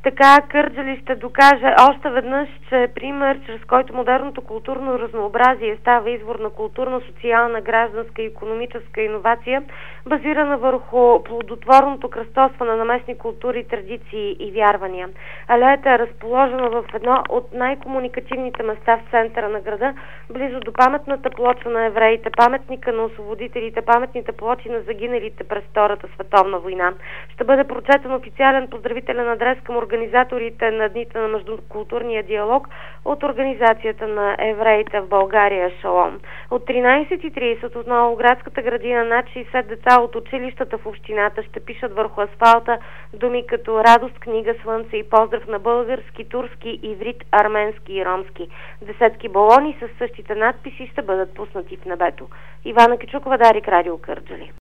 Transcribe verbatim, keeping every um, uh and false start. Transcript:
Така Кърджали ще докаже още веднъж, че е пример, чрез който модерното културно разнообразие става извор на културна, социална, гражданска и икономическа иновация, базирана върху плодотворното кръстосване на местни култури, традиции и вярвания. Алеята е разположена в едно от най-комуникативните места в центъра на града, близо до паметната плоча на евреите, паметника на освободителите, паметните плочи на загиналите през Втората световна война. Ще бъде прочетен официален поздравителен адрес към организаторите на Дните на междукултурния диалог от Организацията на евреите в България Шалом. От тринайсет и трийсет от Новоградската градина над шейсет деца от училищата в общината ще пишат върху асфалта думи като радост, книга, слънце и поздрав на български, турски, иврит, арменски и ромски. Десетки балони с същите надписи ще бъдат пуснати в небето. Ивана Кичукова, Дарик, Радио Кърджали.